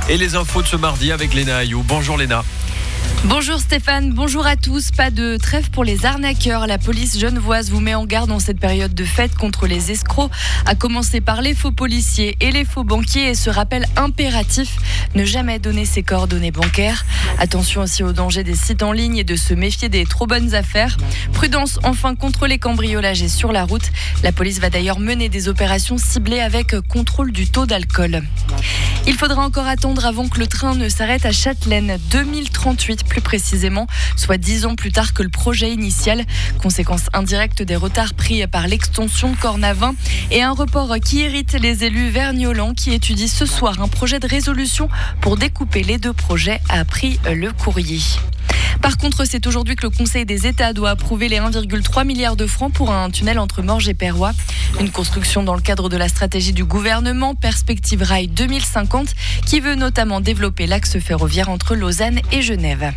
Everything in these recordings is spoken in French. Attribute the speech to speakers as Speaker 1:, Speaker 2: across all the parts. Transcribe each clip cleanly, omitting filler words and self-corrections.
Speaker 1: Et les infos de ce mardi avec Léna Ayou. Bonjour Léna.
Speaker 2: Bonjour Stéphane, bonjour à tous. Pas de trêve pour les arnaqueurs. La police genevoise vous met en garde en cette période de fête contre les escrocs, à commencer par les faux policiers et les faux banquiers, et ce rappel impératif, ne jamais donner ses coordonnées bancaires. Attention aussi au danger des sites en ligne et de se méfier des trop bonnes affaires. Prudence enfin contre les cambriolages et sur la route. La police va d'ailleurs mener des opérations ciblées avec contrôle du taux d'alcool. Il faudra encore attendre avant que le train ne s'arrête à Châtelaine, 2038 plus précisément, soit 10 ans plus tard que le projet initial. Conséquence indirecte des retards pris par l'extension de Cornavin et un report qui irrite les élus vergnolans qui étudient ce soir un projet de résolution pour découper les deux projets, a appris le Courrier. Par contre, c'est aujourd'hui que le Conseil des États doit approuver les 1,3 milliard de francs pour un tunnel entre Morges et Perrois. Une construction dans le cadre de la stratégie du gouvernement Perspective Rail 2050 qui veut notamment développer l'axe ferroviaire entre Lausanne et Genève.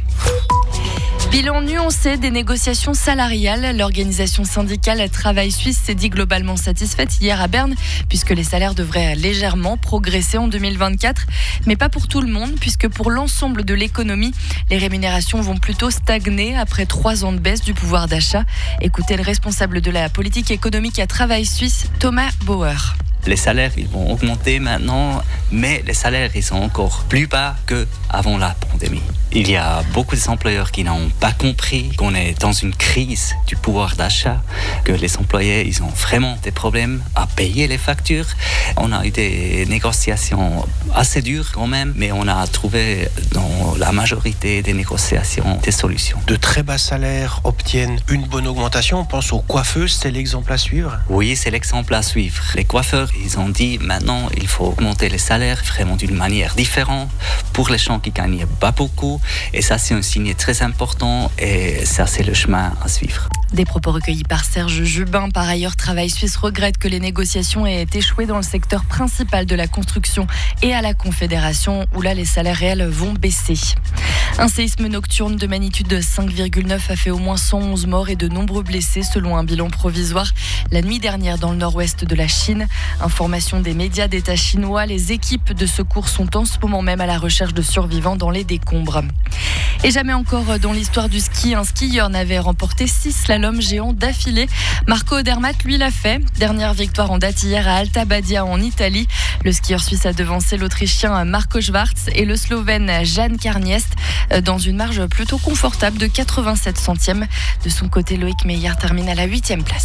Speaker 2: Bilan nuancé des négociations salariales. L'organisation syndicale Travail Suisse s'est dit globalement satisfaite hier à Berne, puisque les salaires devraient légèrement progresser en 2024. Mais pas pour tout le monde, puisque pour l'ensemble de l'économie, les rémunérations vont plutôt stagner après 3 ans de baisse du pouvoir d'achat. Écoutez le responsable de la politique économique à Travail Suisse, Thomas Bauer.
Speaker 3: Les salaires, ils vont augmenter maintenant, mais les salaires, ils sont encore plus bas qu'avant la pandémie. Il y a beaucoup d'employeurs qui n'ont pas compris qu'on est dans une crise du pouvoir d'achat, que les employés, ils ont vraiment des problèmes à payer les factures. On a eu des négociations assez dures quand même, mais on a trouvé dans la majorité des négociations des solutions.
Speaker 4: De très bas salaires obtiennent une bonne augmentation. On pense aux coiffeuses, c'est l'exemple à suivre?
Speaker 3: Oui, c'est l'exemple à suivre. Les coiffeurs, ils ont dit maintenant il faut augmenter les salaires vraiment d'une manière différente pour les gens qui gagnent pas beaucoup. Et ça, c'est un signe très important et ça, c'est le chemin à suivre.
Speaker 2: Des propos recueillis par Serge Jubin. Par ailleurs, Travail Suisse regrette que les négociations aient échoué dans le secteur principal de la construction et à la Confédération, où là, les salaires réels vont baisser. Un séisme nocturne de magnitude 5,9 a fait au moins 111 morts et de nombreux blessés, selon un bilan provisoire la nuit dernière dans le nord-ouest de la Chine. Information des médias d'État chinois, les équipes de secours sont en ce moment même à la recherche de survivants dans les décombres. Et jamais encore dans l'histoire du ski, un skieur n'avait remporté 6 slaloms géants d'affilée. Marco Odermatt, lui, l'a fait. Dernière victoire en date hier à Alta Badia en Italie. Le skieur suisse a devancé l'Autrichien Marco Schwarz et le Slovène Jan Karniest dans une marge plutôt confortable de 87 centièmes. De son côté, Loïc Meyer termine à la 8e place.